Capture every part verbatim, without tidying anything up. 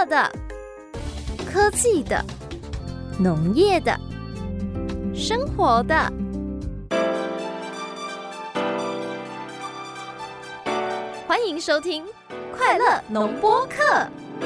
乐的、科技的、农业的、生活的。欢迎收听快乐农播课。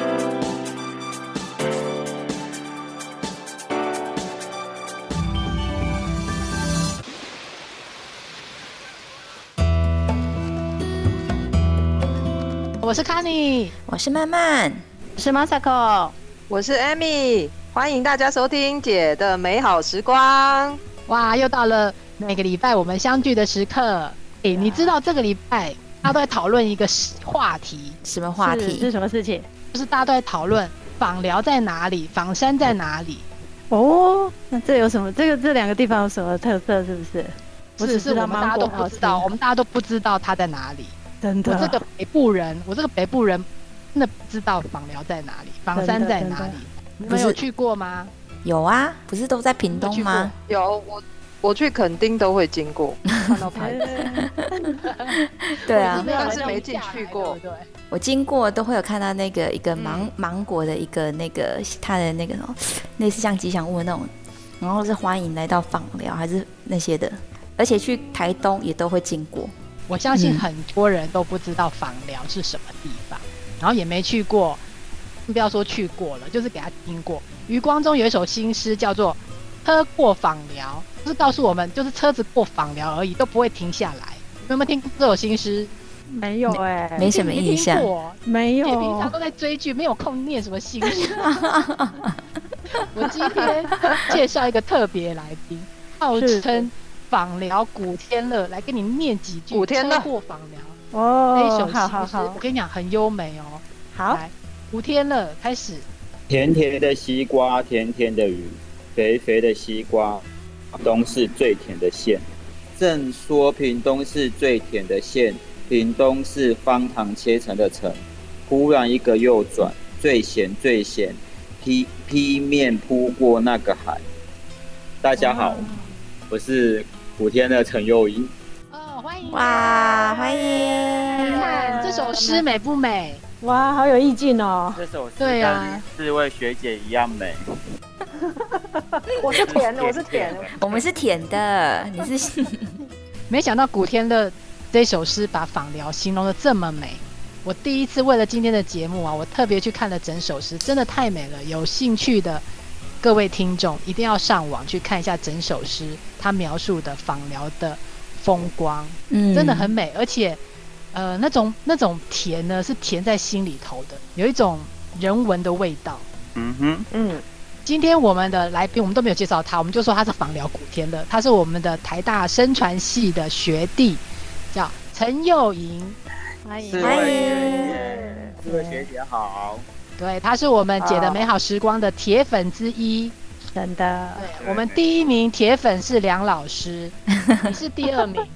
我是 Connie， 我是曼曼， 我是 Masako， 我是 Amy， 欢迎大家收听姐的美好时光。 哇，又到了每个礼拜我们相聚的时刻。哎，你知道这个礼拜大家都在讨论一个话题， 什么话题？ 是, 是什么事情？ 就是大家都在讨论枋寮在哪里，枋山在哪里。 哦，那这有什么？这个这两个地方有什么特色？是不是？ 是是，我们大家都不知道，我们大家都不知道它在哪里。 真的， 我这个北部人，我这个北部人真的不知道枋寮在哪里，枋山在哪里？你们有去过吗？ 有啊，不是都在屏东吗？ 有，我我去垦丁都会经过，看到牌子。 对啊， 但是没进去过。 对， 我经过都会有看到那个一个芒、嗯、芒果的一个那个它的那个类似像吉祥物的那种，然后是欢迎来到枋寮还是那些的，而且去台东也都会经过。 我相信很多人都不知道枋寮是什么地方，嗯、然后也没去过，不要说去过了，就是给他听过。余光中有一首新诗叫做《车过枋寮》，就是告诉我们，就是车子过枋寮而已，都不会停下来。你有没有听过这首新诗？ 没有哎、欸， 没什么印象。 没有， 你平常都在追剧，没有空念什么新诗。我今天介绍一个特别来宾，号称枋寮古天乐，来跟你念几句。 古天乐过枋寮哦， 这一首好好好， 我跟你讲很优美哦。 好， 来，古天乐开始。 甜甜的西瓜，甜甜的雨，肥肥的西瓜，屏东是最甜的县。正说屏东是最甜的县，屏东是方糖切成的城。忽然一个右转，最咸最咸，劈劈面扑过那个海。大家好，我是古天乐陈佑英。 哦，欢迎！ 哇，欢迎！ 你看这首诗美不美？ 哇，好有意境哦！ 这首诗跟四位学姐一样美。 我是甜的，我是甜的， 我们是甜的，你是。 没想到古天乐这首诗把枋寮形容得这么美。我第一次为了今天的节目啊，我特别去看了整首诗，真的太美了。有兴趣的各位听众一定要上网去看一下整首诗，它描述的枋寮的风光，嗯，真的很美，而且。呃，那种那种甜呢，是甜在心里头的，有一种人文的味道。 嗯哼， 嗯。今天我们的来宾，我们都没有介绍他，我们就说他是枋寮古天乐，他是我们的台大生传系的学弟，叫陈佑莹。 欢迎， 欢迎，四位学姐好。 对，他是我们姐的美好时光的铁粉之一。 真的， 对，我们第一名铁粉是梁老师，你是第二名。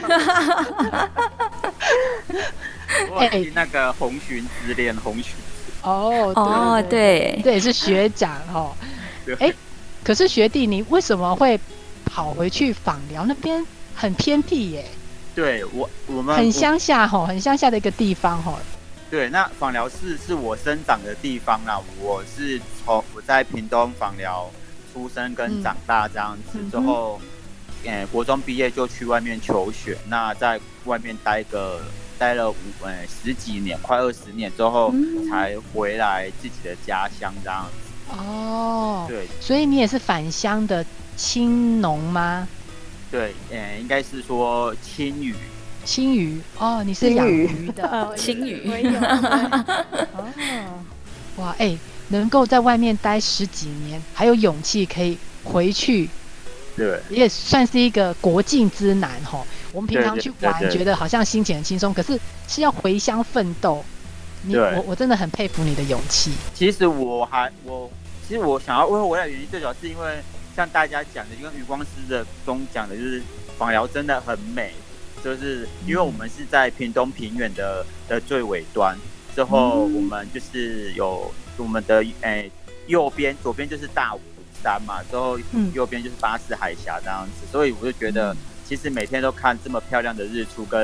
我是那个红鲟之恋，红鲟。 哦哦，对， 这也是学长哦。哎，可是学弟，你为什么会跑回去枋寮那边？很偏僻耶。 对我，我们很乡下吼，很乡下的一个地方吼。 对，那枋寮市是我生长的地方啦。我是从我在屏东枋寮出生跟长大这样子，嗯、之后，呃，国中毕业就去外面求学，那在外面待个待了五呃十几年，快二十年之后，嗯、才回来自己的家乡这样子。 哦， 对， 所以你也是返乡的青农吗？ 对，呃，应该是说青鱼。 青鱼哦，你是养鱼的青鱼。 哦，哇，哎、欸，能够在外面待十几年，还有勇气可以回去， 对， 也算是一个国境之南哈。我们平常去玩， 对对对对觉得好像心情很轻松，可是是要回乡奋斗。你我我真的很佩服你的勇气。 其实我还我，其实我想要回来的原因，最主要是因为像大家讲的，就跟余光师的中讲的，就是枋寮真的很美。就是因为我们是在屏东平原的的最尾端，之后我们就是有我们的诶、欸、右边左边就是大武山嘛，之后右边就是巴士海峡这样子，所以我就觉得其实每天都看这么漂亮的日出跟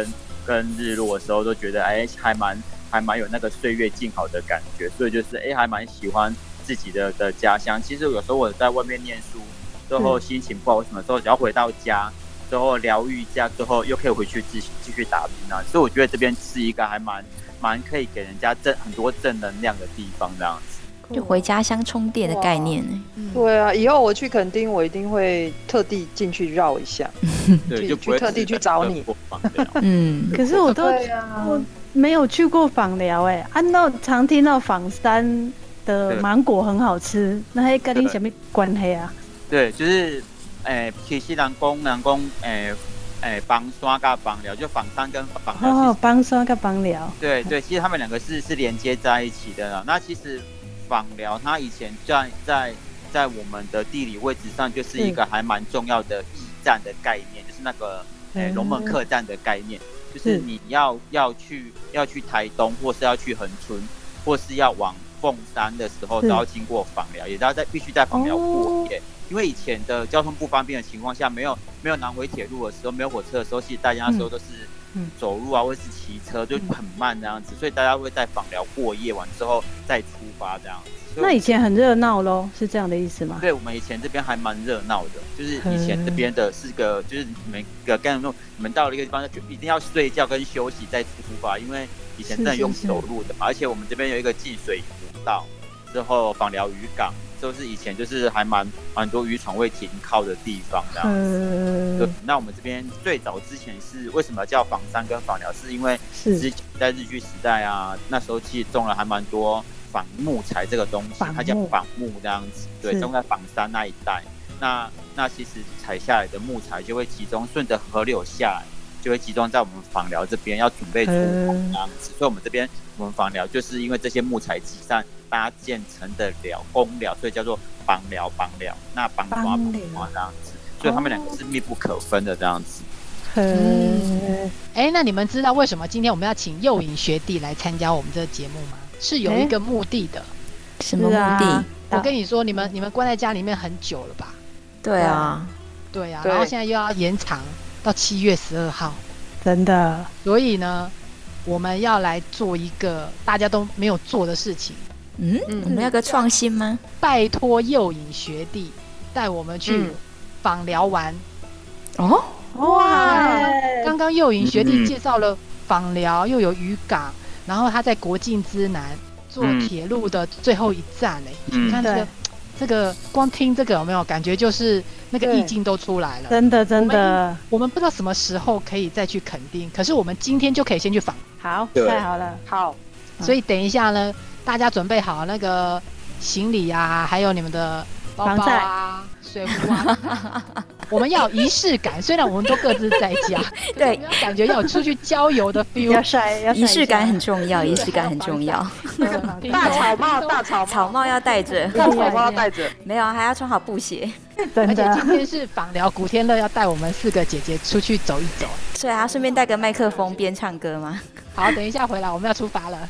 跟日落的时候，都觉得哎还蛮还蛮有那个岁月静好的感觉，所以就是哎还蛮喜欢自己的的家乡。其实有时候我在外面念书之后心情不好什么时候，只要回到家之后疗愈一下之后，又可以回去继续继续打拼啊。所以我觉得这边是一个还蛮蛮可以给人家正很多正能量的地方，这样子。 就回家乡充电的概念呢。 对啊，以后我去垦丁，我一定会特地进去绕一下， 对，就不会去特地去找你。 嗯， 可是我都、 啊、 我没有去过枋寮哎，啊，那常听到枋山的芒果很好吃，那还跟你什么关系啊？ 对，就是诶、欸，其实人讲人讲诶诶，枋山跟枋寮，就枋山跟枋寮。 哦，枋山跟枋寮。 对对，其实他们两个是是连接在一起的啦。那其实枋寮它以前在在在我们的地理位置上，就是一个还蛮重要的驿站的概念，就是那个诶龙门客栈的概念，就是你要要去要去台东，或是要去恒春，或是要往凤山的时候，都要经过枋寮，也都要在必须在枋寮过夜。哦，因为以前的交通不方便的情况下，没有没有南回铁路的时候，没有火车的时候，其实大家那时候都是走路啊，或是骑车，就很慢这样子，所以大家会在枋寮过夜完之后再出发这样子。 那以前很热闹咯，是这样的意思吗？ 对，我们以前这边还蛮热闹的，就是以前这边的是个，就是你们个跟你们到了一个地方就一定要睡觉跟休息再出发，因为以前真的用走路的嘛，而且我们这边有一个进水湖道，之后枋寮渔港。就是以前就是还蛮蛮多渔船会停靠的地方这样子。对，那我们这边最早之前是为什么叫枋山跟枋寮？是因为之前在日据时代啊，那时候其实种了还蛮多仿木材这个东西，它叫仿木这样子。对，种在枋山那一带。那那其实采下来的木材就会集中顺着河流下来，就会集中在我们枋寮这边要准备出港这样子。所以我们这边我们枋寮就是因为这些木材集散搭建成的寮公寮，所以叫做枋寮枋寮。那枋寮枋寮这样子，所以他们两个是密不可分的这样子。 嗯，哎，那你们知道为什么今天我们要请幼颖学弟来参加我们这个节目吗？是有一个目的的。 什么目的？ 我跟你说，你们你们关在家里面很久了吧？ 对啊， 对啊，然后现在又要延长到七月十二号， 真的。 所以呢，我们要来做一个大家都没有做的事情。 嗯，我们要个创新吗？ 拜托幼颖学弟带我们去枋寮玩。 哦， 哇！刚刚幼颖学弟介绍了枋寮，又有渔港，然后他在国境之南做铁路的最后一站嘞。你看这个，这个光听这个有没有感觉就是那个意境都出来了？ 真的真的。 我们不知道什么时候可以再去垦丁，可是我们今天就可以先去枋。 好，太好了， 好。 所以等一下呢，大家准备好那个行李啊，还有你们的包包啊、水壶啊，我们要有仪式感。虽然我们都各自在家，对，感觉要有出去郊游的 feel。 要晒，要晒。 仪式感很重要，仪式感很重要。 大草帽，大草帽， 草帽要戴着， 大草帽要戴着。 没有，还要穿好布鞋。 而且今天是枋寮古天乐要带我们四个姐姐出去走一走， 所以还要顺便带个麦克风边唱歌吗？ 好，等一下回来我们要出发了。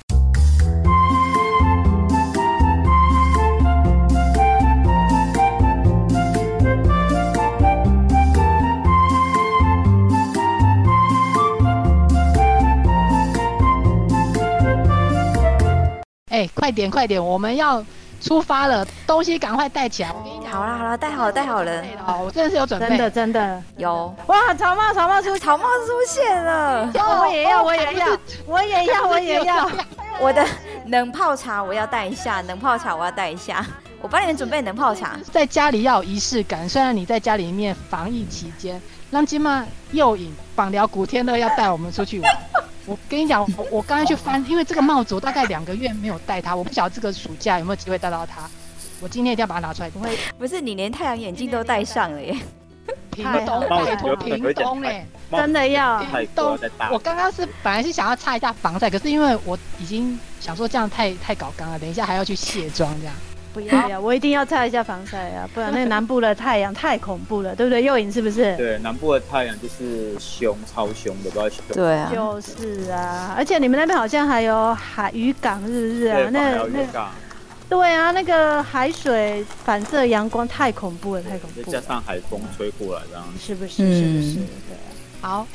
哎，快点快点，我们要出发了，东西赶快带起来。我跟你讲， 好啦好啦，带好了带好了。 我真的是有准备， 真的真的有。 哇，草帽草帽出草帽出现了， 我也要我也要我也要我也要。 我的冷泡茶我要带一下，冷泡茶我要带一下。我帮你们准备冷泡茶。 在家里要有仪式感，虽然你在家里面防疫期间，让今嘛幼颖枋寮古天乐要带我们出去玩。我跟你讲，我我刚才去翻，因为这个帽子我大概两个月没有戴它，我不晓得这个暑假有没有机会戴到它。我今天一定要把它拿出来。不会， 不是你连太阳眼镜都戴上了耶！ 屏东，拜托屏东哎， 真的要屏东。我刚刚是本来是想要擦一下防晒，可是因为我已经想说这样太太搞刚了，等一下还要去卸妆这样。 不要呀，我一定要擦一下防晒啊，不然那南部的太阳太恐怖了，对不对？幼颖是不是？ 对，南部的太阳就是凶，超凶的，不知道凶。 对啊， 就是啊，而且你们那边好像还有海渔港，是不是啊？ 对， 那渔港。 对啊，那个海水反射阳光太恐怖了，太恐怖了。 再加上海风吹过来，这样是不是？是不是？对啊。 好，哎、欸，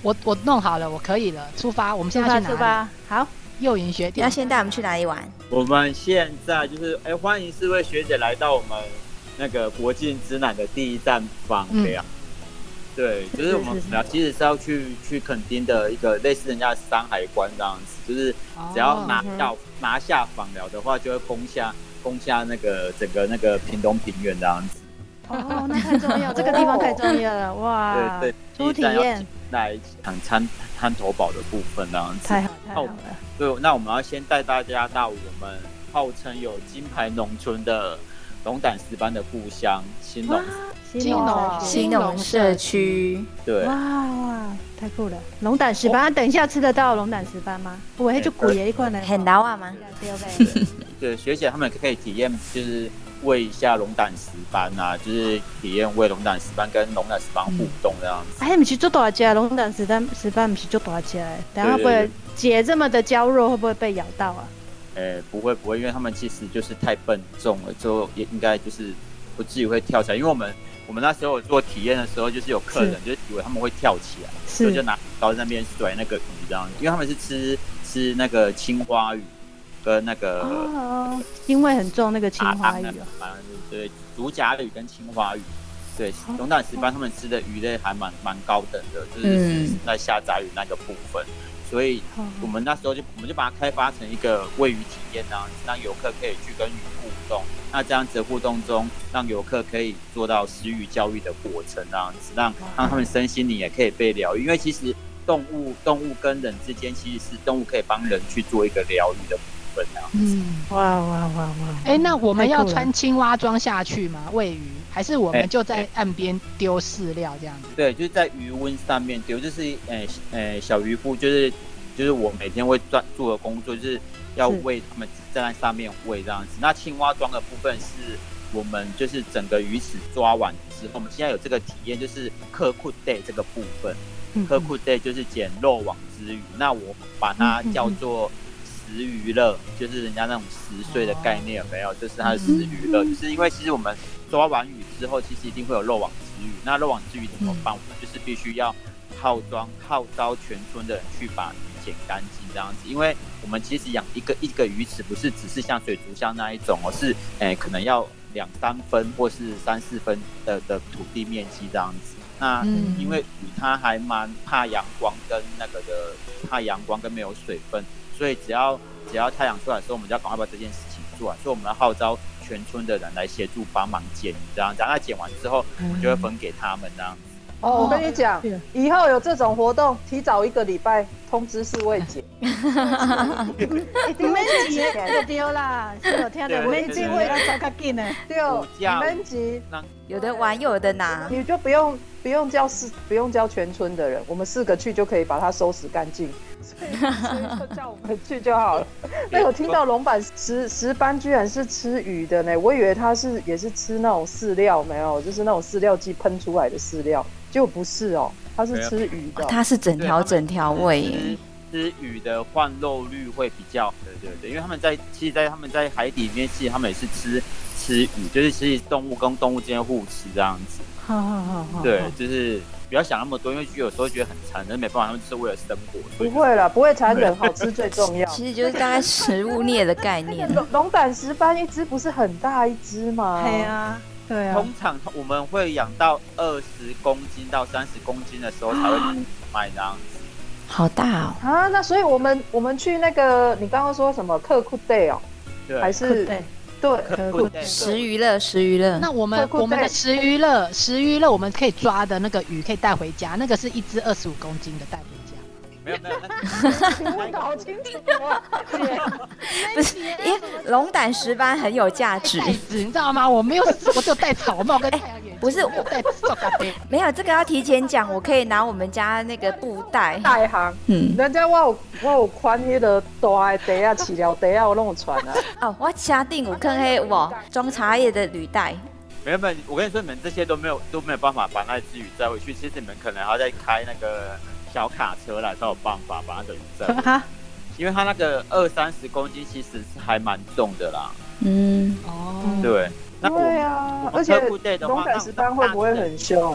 我我弄好了，我可以了，出发！我们现在去哪里？ 出发，好。 幼营学弟， 要先带我们去哪里玩？ 我们现在就是哎，欢迎四位学姐来到我们那个国境之南的第一站访寮。嗯对，就是我们其实是要去去垦丁的一个类似人家的山海关这样子，就是只要拿下、哦、拿下访寮的话，就会攻下攻下那个整个那个屏东平原这样子。 哦，那太重要，这个地方太重要了，哇！ 对对， 初体验来抢滩滩头堡的部分这样子。 太好太好了。 对，那我们要先带大家到我们号称有金牌农村的龙胆石斑的故乡新农。 新农新农社区， 对， 哇哇，太酷了！龙胆石斑，等一下吃得到龙胆石斑吗？我就贵的一块呢， 很难啊吗？ 对，学姐他们可以体验，就是喂一下龙胆石斑啊，就是体验喂龙胆石斑跟龙胆石斑互动这样子。 哎，不是做大只，龙胆石斑石斑不是做大只的，等下会不会姐这么的娇弱，会不会被咬到啊？ 哎，不会不会，因为他们其实就是太笨重了，就也应该就是不至于会跳起来，因为我们。我们那时候做体验的时候，就是有客人就以为他们会跳起来，所以就拿刀在那边甩那个鱼这样，因为他们是吃吃那个青花鱼跟那个哦，腥味很重那个青花鱼哦，对，竹荚鱼跟青花鱼，对，龙胆石斑他们吃的鱼类还蛮蛮高等的，就是在下杂鱼那个部分。所以我们那时候就我们就把它开发成一个喂鱼体验这样子，让游客可以去跟鱼互动。那这样子的互动中，让游客可以做到食鱼教育的过程这样子，让让他们身心灵也可以被疗愈。因为其实动物动物跟人之间，其实是动物可以帮人去做一个疗愈的部分这样子。 嗯， 哇哇哇哇！ 哎，那我们要穿青蛙装下去吗？喂鱼，还是我们就在岸边丢饲料这样子？ 对，就是在鱼塭上面丢，就是诶诶小渔夫就是就是我每天会做的工作，就是要喂他们站在上面喂这样子。那青蛙装的部分是我们就是整个鱼池抓完之后，我们现在有这个体验，就是克库 day 这个部分。克库 day 就是捡漏网之鱼，那我把它叫做食鱼乐，就是人家那种十岁的概念有没有？就是它的食鱼乐，就是因为其实我们抓完鱼之后，其实一定会有漏网之鱼。那漏网之鱼怎么办？我们就是必须要号召号召全村的人去把鱼捡干净这样子，因为我们其实养一个一个鱼池不是只是像水族箱那一种哦，是诶可能要两三分或是三四分的的土地面积这样子。那因为鱼它还蛮怕阳光跟那个的怕阳光跟没有水分，所以只要只要太阳出来的时候，我们就要赶快把这件事情做完。所以我们要号召全村的人来协助帮忙捡鱼这样子，那捡完之后，我们就会分给他们这样子。 哦，我跟你讲，以后有这种活动，提早一个礼拜通知四位姐。 你们急就丢啦，是我听的，没机会要走较紧的。 对，你们急， 有的玩又有的拿， 你就不用不用叫四不用叫全村的人，我们四个去就可以把它收拾干净，所以所以就叫我们去就好了。那有听到龙板石石斑居然是吃鱼的呢，我以为它是也是吃那种饲料，没有，就是那种饲料剂喷出来的饲料。结果不是哦，它是吃鱼的， 它是整条整条喂耶。 吃鱼的换肉率会比较，对对对，因为他们在其实，在他们在海底里面，其实他们也是吃吃鱼，就是其实动物跟动物之间互吃这样子。 好好好好， 对，就是不要想那么多，因为有时候觉得很残忍，没办法，他们就是为了生活。 不会啦，不会残忍，好吃最重要。 其实就是大概食物链的概念。 龙龙胆石斑一只不是很大一只吗？ 对啊。对啊， 通常我们会养到二十公斤到三十公斤的时候才会卖这样子。 好大哦！ 啊，那所以我们我们去那个，你刚刚说什么克库 day 哦？ 对， 还是对对食鱼乐，食鱼乐。 那我们我们的食鱼乐，食鱼乐我们可以抓的那个鱼可以带回家，那个是一只二十五公斤的带回家。 没有没有， 你问的好清楚啊！ 不是，因为龙胆石斑很有价值。 袋子你知道吗？我没有，我只有戴草帽跟太阳眼镜。 不是我戴塑胶杯。 没有这个要提前讲，我可以拿我们家那个布袋。 袋行，嗯，人家我有我有穿迄个大的袋啊，饲料袋啊，我拢有穿啊。 哦，我掐定有看黑我装茶叶的履带。 没有没有，我跟你说，你们这些都没有都没有办法把那只鱼载回去。其实你们可能还要再开那个小卡车来才有办法把那个鱼载回去，因为它那个二三十公斤其实是还蛮重的啦。 嗯， 哦， 对，那对啊，而且龙胆石斑会不会很凶？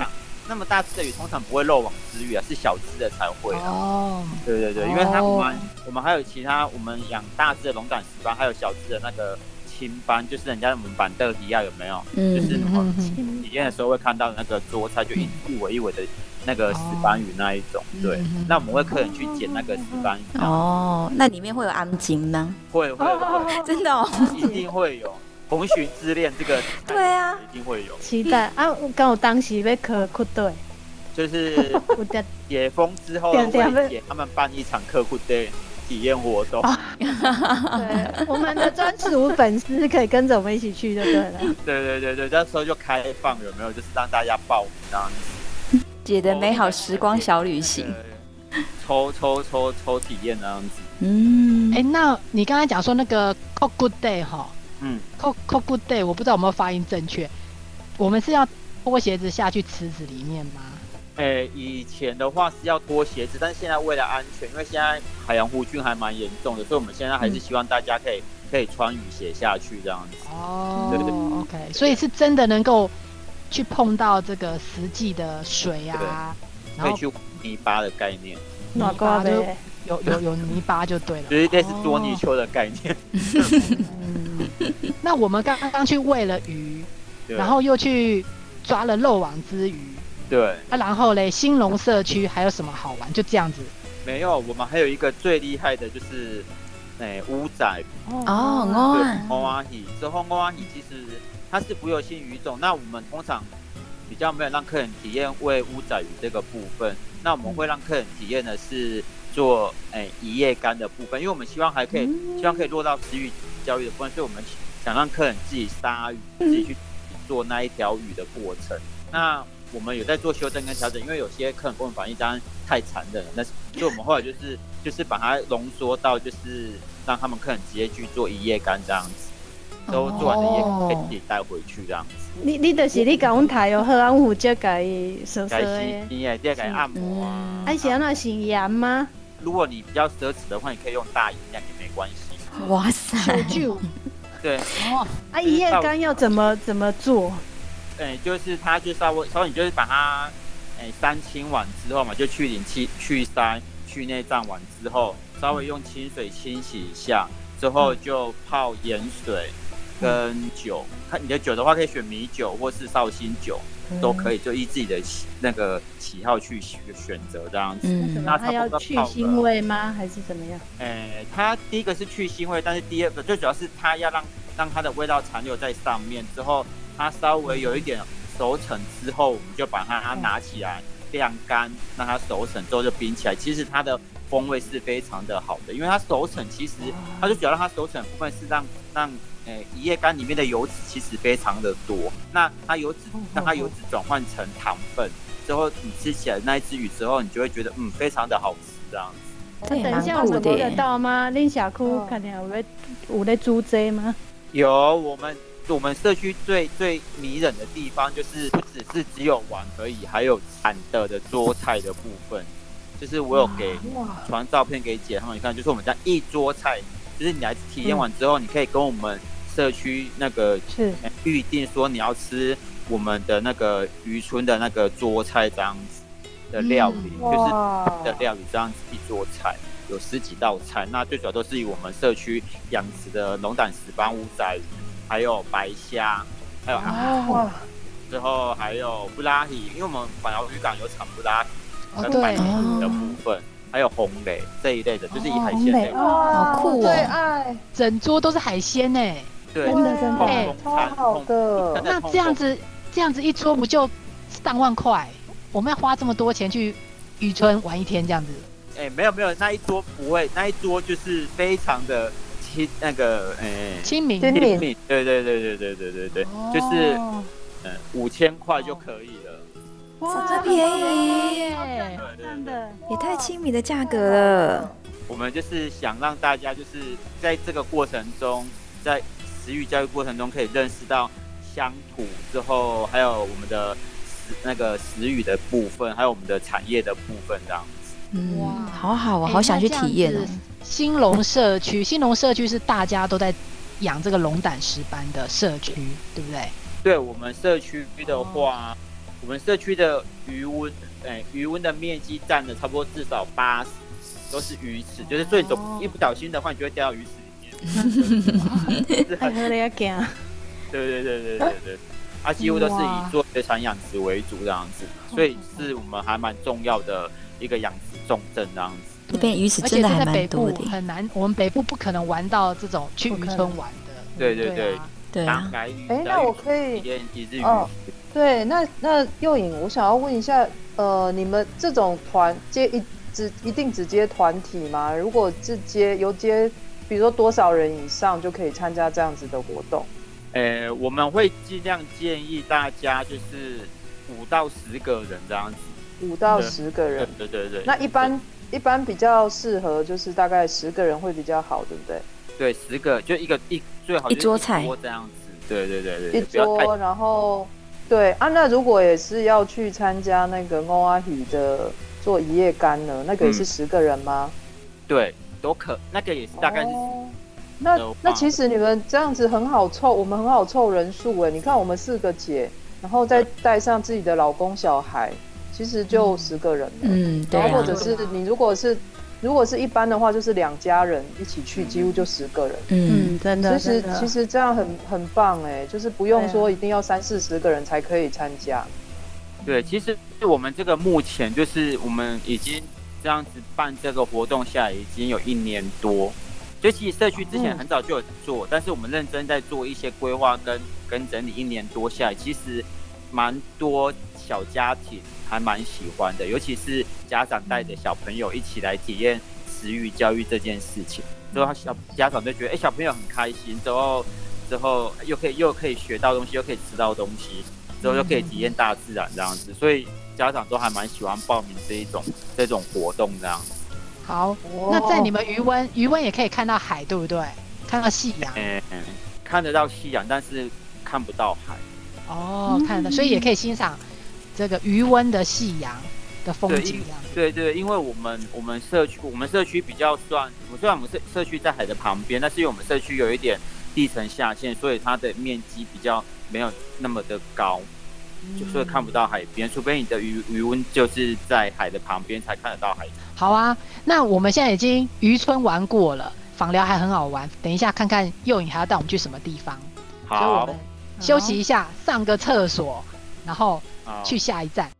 那么大只的鱼通常不会漏网之鱼啊，是小只的才会啊。 哦， 对对对，因为它我们我们还有其他，我们养大只的龙胆石斑，还有小只的那个青斑，就是人家我们板凳底下有没有？嗯，就是我们体验的时候会看到的那个桌菜，就一一尾一尾的那个石斑鱼那一种。对，那我们会客人去捡那个石斑鱼。 哦，那里面会有安金吗？ 会会会， 真的哦， 一定会有。红鲟之恋这个， 对啊， 一定会有。 期待啊！刚有当时要考酷队， 就是解封之后会给他们办一场客户队体验活动。 对，我们的专属粉丝可以跟着我们一起去就对了。 对对对对，那时候就开放有没有？就是让大家报名这样子。 姐的美好时光小旅行， 抽抽抽抽体验那样子。 嗯，哎，那你刚才讲说那个 Cook Good Day 哈？ 嗯 ，Cook Cook Good Day， 我不知道有没有发音正确。我们是要脱鞋子下去池子里面吗？ 诶、欸，以前的话是要脱鞋子，但是现在为了安全，因为现在海洋弧菌还蛮严重的，所以我们现在还是希望大家可以、嗯、可以穿雨鞋下去这样子。 哦， 对对对 ，OK， 所以是真的能够去碰到这个实际的水啊， 可以去泥巴的概念。 泥巴就有有有泥巴就对了， 就是类似捉泥鳅的概念。 嗯，那我们刚刚去喂了鱼，然后又去抓了漏网之鱼。 对。 啊，然后嘞，兴隆社区还有什么好玩？就这样子。 没有，我们还有一个最厉害的就是，诶、欸，乌仔。 哦，乌仔。乌仔鱼，之后乌仔鱼其实它是浮游性鱼种，那我们通常比较没有让客人体验喂乌仔鱼这个部分，那我们会让客人体验的是做诶一夜干的部分，因为我们希望还可以，嗯、希望可以落到食鱼教育的部分，所以我们想让客人自己杀鱼，自己去做那一条鱼的过程。那我们有在做修正跟调整，因为有些客人跟我们反映当然太残忍了，那所以我们后来就是就是把它浓缩到就是让他们客人直接去做一夜干这样子，都做完了也可以自己带回去这样子。 你你就是你甲阮台哦，好，阮负责甲伊收收的。 洗洗，再给按摩啊。 啊，是安那洗盐吗？ 如果你比较奢侈的话，你可以用大银量也没关系。 哇塞！ 对。 哦。啊，一夜干要怎么怎么做？ 对，就是它就稍微稍微，你就是把它，诶三清完之后嘛，就去鳞、去去鳃、去内脏完之后，稍微用清水清洗一下，之后就泡盐水跟酒。看你的酒的话，可以选米酒或是绍兴酒，都可以，就依自己的那个喜好去选择这样子。 嗯，那它要去腥味吗？还是怎么样？ 诶，它第一个是去腥味，但是第二个最主要是它要让让它的味道残留在上面之后。它稍微有一点熟成之后，我们就把它拿起来晾干，让它熟成之后就冰起来。其实它的风味是非常的好的，因为它熟成，其实它就主要让它熟成的部分是让让诶一夜干里面的油脂其实非常的多。那它油脂让它油脂转换成糖分之后，你吃起来那一只鱼之后，你就会觉得嗯非常的好吃这样子。 等一下我们摸得到吗？恁社区看起来有在有在煮这吗？ 有，我们。我们社区最最迷人的地方，就是不只是只有玩而已，还有产的的桌菜的部分。就是我有给传照片给姐他们看，就是我们家一桌菜，就是你来体验完之后，嗯、你可以跟我们社区那个预定说你要吃我们的那个渔村的那个桌菜这样子的料理，嗯、就是的料理这样子一桌菜。有十几道菜，那最主要都是以我们社区养殖的龙胆石斑乌仔鱼。还有白虾，还有哇，之后还有布拉提，因为我们板寮渔港有产布拉提跟白鲢的部分，还有红蕾这一类的，就是以海鲜类。 哇，好酷哦！ 最爱， 整桌都是海鲜呢。 对， 真的真的， 哎，超好的。 那这样子，这样子一桌不就上万块？我们要花这么多钱去渔村玩一天这样子？ 哎，没有没有，那一桌不会，那一桌就是非常的。那个诶， 亲民， 亲民， 对对对对对对对对，哦、就是嗯五千块就可以了。 哇，这便宜， 真的也太亲民的价格了。 我们就是想让大家就是在这个过程中，在食鱼教育过程中可以认识到乡土之后，还有我们的食那个食鱼的部分，还有我们的产业的部分这样子。 嗯，哇，好好啊，好想去体验哦。 兴隆社区，兴隆社区是大家都在养这个龙胆石斑的社区，对不对？ 对，我们社区的话， 我们社区的余温，哎，余温的面积占了差不多至少八十，都是鱼池，就是最总、哦、一不小心的话，你就会掉到鱼池里面。 太喝了要惊。 对对对对对对，啊，几乎都是以做水产养殖为主这样子，所以是我们还蛮重要的一个养殖重镇这样子。 这边鱼池真的还蛮多的， 很难，我们北部不可能玩到这种去渔村玩的。 对对对， 对啊。 哎，那我可以体验一日鱼。 哦，对，那那幼颖，我想要问一下，呃，你们这种团接一只一定只接团体吗？如果是接有接，比如说多少人以上就可以参加这样子的活动？ 呃，我们会尽量建议大家就是五到十个人这样子。 五到十个人， 对对 对, 对。 那一般一般比较适合就是大概十个人会比较好，对不对？ 对，十个就一个一最好就是一桌菜这样子。对对对对， 一桌，然后对啊，那如果也是要去参加那个欧阿喜的做一夜干呢，那个也是十个人吗？ 嗯、对，都可，那个也是大概是。 哦那那其实你们这样子很好凑，我们很好凑人数哎。你看我们四个姐，然后再带上自己的老公小孩，其实就十个人了。 嗯，对、啊。 然后或者是你如果是如果是一般的话，就是两家人一起去，几乎就十个人。 嗯，真的。 其实其实这样很很棒哎，就是不用说一定要三四十个人才可以参加。 对，其实我们这个目前就是我们已经这样子办这个活动下来已经有一年多。就其实社区之前很早就有做，嗯、但是我们认真在做一些规划跟跟整理，一年多下来，其实蛮多小家庭还蛮喜欢的，尤其是家长带着小朋友一起来体验食育教育这件事情，之后小家长就觉得，哎、欸，小朋友很开心，之后之后又可以又可以学到东西，又可以吃到东西，之后又可以体验大自然这样子，所以家长都还蛮喜欢报名这一种这种活动这样子。 好，那在你们渔温，渔温也可以看到海，对不对？看到夕阳。 嗯，看得到夕阳，但是看不到海。 哦，看得到，所以也可以欣赏这个渔温的夕阳的风景这样子。 对 对, 对，因为我们我们社区我们社区比较算，虽然我们社社区在海的旁边，但是因为我们社区有一点地层下陷，所以它的面积比较没有那么的高。就所以看不到海边，除非你的渔渔温就是在海的旁边才看得到海。 好啊，那我们现在已经渔村玩过了，访寮还很好玩。等一下看看幼颖还要带我们去什么地方。 好， 所以我们休息一下，上个厕所，然后去下一站。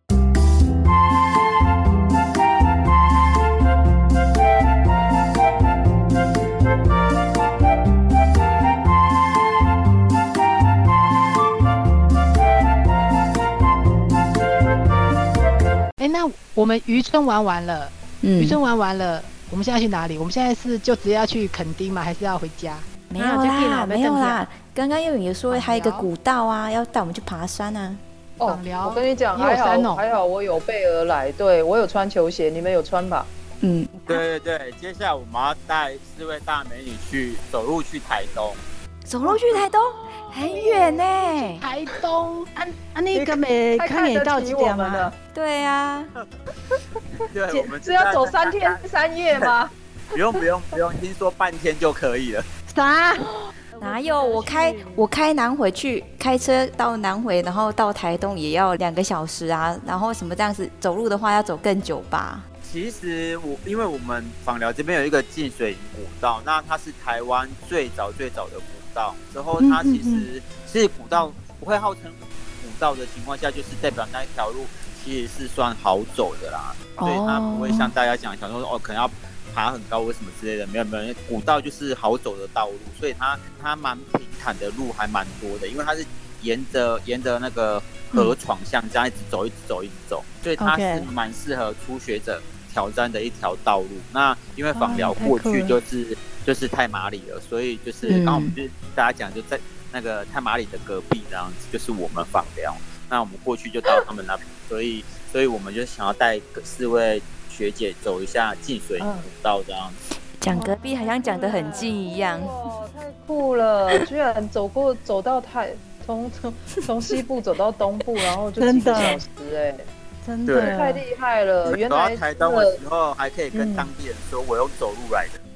那我们渔村玩完了，渔、嗯、村玩完了，我们现在去哪里？我们现在是就直接要去垦丁吗？还是要回家？ 没有啦，没有啦。刚刚幼颖也说还有一个古道啊，要带我们去爬山啊。 哦，我跟你讲，还好、哦、还好，我有备而来，对我有穿球鞋，你们有穿吧？ 嗯， 对对对。接下来我们要带四位大美女去走路去台东。 走路去台东很远呢、欸， 台东啊啊，你根本看得到几点吗？ 对啊， 对，我们是要走三天三夜吗？ 不用不用不用，听说半天就可以了。 啥？ 哪有？我开我开南回去，开车到南回，然后到台东也要两个小时啊。然后什么这样子走路的话要走更久吧？ 其实我因为我们访寮这边有一个浸水营古道，那它是台湾最早最早的古道，之后它其实是古道不会号称古道的情况下，就是代表那一条路其实是算好走的啦，所以它不会像大家讲想说哦可能要爬很高或什么之类的，没有没有，古道就是好走的道路，所以它它蛮平坦的路还蛮多的，因为它是沿着沿着那个河床像这样一直走一直走一直走，所以它是蛮适合初学者挑战的一条道路。那因为访寮过去就是就是太麻里了，所以就是刚刚我们就大家讲就在那个太麻里的隔壁这样子，就是我们访寮。那我们过去就到他们那边，所以所以我们就想要带四位学姐走一下浸水古道这样子。 讲隔壁好像讲得很近一样。 哦，太酷了！居然走过走到太从从从西部走到东部，然后就几个小时哎、欸。 真的太厉害了！原来走到台东的时候还可以跟当地人说我用走路来的。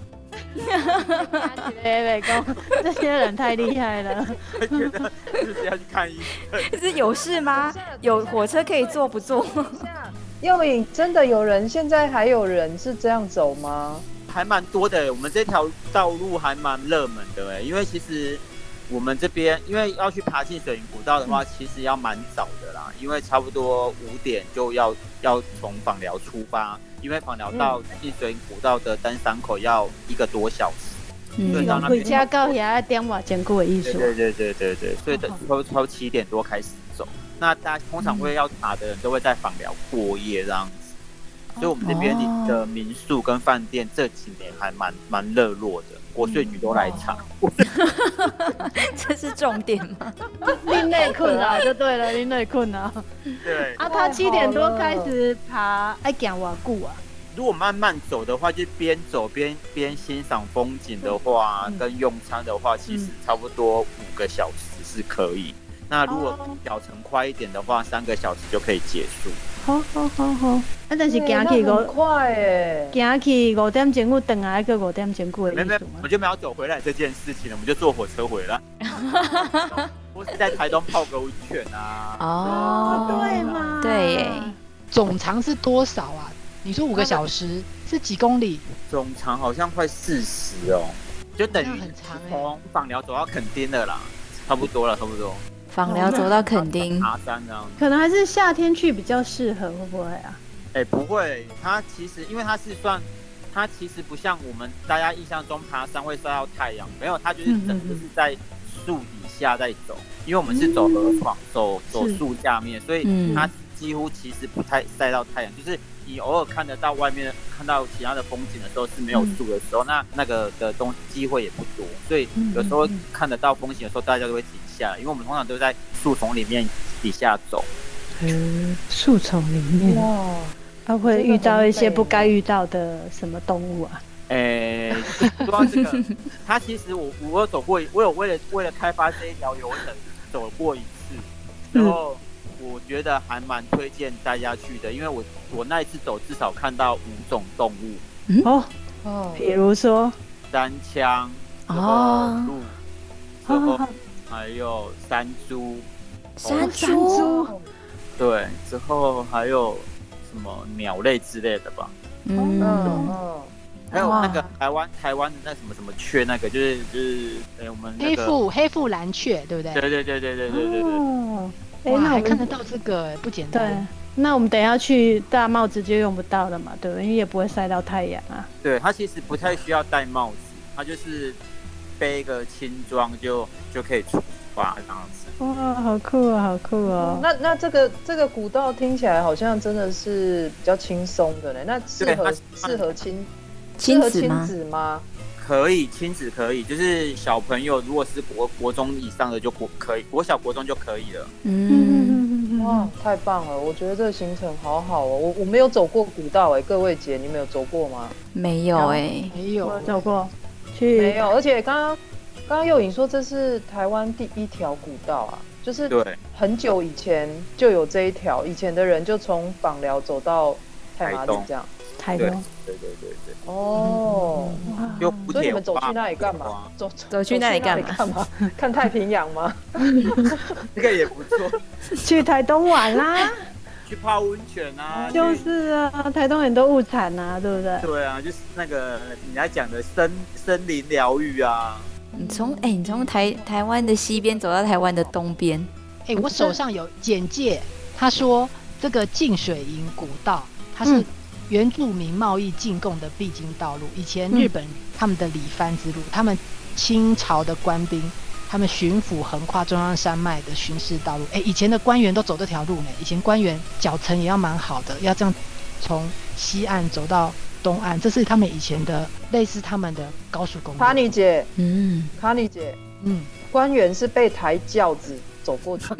北宫，这些人太厉害了。 会觉得就是要去看医生。 是有事吗？有火车可以坐不坐？ 佑颖，真的有人现在还有人是这样走吗？ 还蛮多的，我们这条道路还蛮热门的哎，因为其实我们这边因为要去爬进水云古道的话，嗯、其实要蛮早的啦，因为差不多五点就要要从枋寮出发，因为枋寮到进水云古道的登山口要一个多小时， 嗯， 所以到那边回家到遐点外坚固的意思。 对对对对对，所以差不多七点多开始走，那大家通常会要爬的人都会在枋寮过夜这样子。所以我们这边的民宿跟饭店这几年还蛮蛮热络的，国税局都来查。 这是重点吗？ 另类困啊，就对了，另类困啊。 对。 啊，他七点多开始爬，爱行偌久啊？ 如果慢慢走的话，就边走边边欣赏风景的话，嗯、跟用餐的话，其实差不多五个小时是可以。那如果脚程快一点的话，三个小时就可以结束。 好好好好，啊，但是行去五快诶， 行去五点钟，我等下个五点钟过的意思吗？ 没没，我们就没有走回来这件事情了，我们就坐火车回来。或是在台东泡个温泉啊。 哦， 对嘛？ 对耶。 总长是多少啊？你说五个小时是几公里？ 总长好像快四十哦，就等于从枋寮走到垦丁了啦，差不多了，差不多。 枋寮走到垦丁， 爬山这样， 可能还是夏天去比较适合，会不会啊？ 哎、欸，不会，它其实因为它是算，它其实不像我们大家印象中爬山会晒到太阳，没有，它就是整个是在树底下在走，因为我们是走河床，走走树下面，所以它几乎其实不太晒到太阳，就是你偶尔看得到外面看到其他的风景的时候是没有树的时候，那那个的东机会也不多，所以有时候看得到风景的时候，大家都会停下来，因为我们通常都在树丛里面底下走。 嗯，树丛里面哇，它会遇到一些不该遇到的什么动物啊？ 诶、欸，说到这个，它其实我我有走过，我有为了为了开发这一条游程走过一次，然后我觉得还蛮推荐大家去的，因为我我那一次走至少看到五种动物。 嗯、哦哦，比如说山羌、 哦， 鹿，之后还有山猪， 山猪， 对，之后还有什么鸟类之类的吧。 嗯。 哦还有那个台湾台湾的那什么什么雀，那个就是就是哎、欸、我们、那个、黑腹黑腹蓝雀，对不对？ 对对对对对对对对。 哦， 哎、欸，那还看得到这个，不简单。 对，那我们等一下去大帽子就用不到了嘛，对不对？因为也不会晒到太阳啊。 对，它其实不太需要戴帽子，它就是背一个轻装就就可以出发这样子。 哇，好酷啊，好酷哦！ 那那这个这个古道听起来好像真的是比较轻松的呢。那适合适合亲。 亲子吗？ 亲子吗？ 可以，亲子可以，就是小朋友如果是国国中以上的就国可以，国小国中就可以了。 嗯， 哇，太棒了！我觉得这个行程好好哦。我我没有走过古道哎，各位姐，你们有走过吗？ 没有哎， 没有我走过，去没有。而且刚刚刚刚佑颖说这是台湾第一条古道啊，就是对， 很久以前就有这一条，以前的人就从枋寮走到太麻里这样。 台东， 对对对对。 哦， 就所以你们走去那里干嘛？走走去那里干嘛？ 干嘛？看太平洋吗？ 这个也不错。 去台东玩啦， 去泡温泉啊。 就是啊，台东很多物产啊，对不对？ 对啊，就是那个你来讲的森森林疗愈啊。 你从哎、欸，你从台台湾的西边走到台湾的东边。 哎、欸，我手上有简介，他说这个净水营古道，它是、嗯。原住民贸易进贡的必经道路，以前日本他们的里番之路，嗯、他们清朝的官兵，他们巡抚横跨中央山脉的巡视道路。哎，以前的官员都走这条路呢，以前官员脚程也要蛮好的，要这样从西岸走到东岸，这是他们以前的类似他们的高速公路。 卡妮姐， 嗯， 卡妮姐， 嗯， 官员是被抬轿子走过去。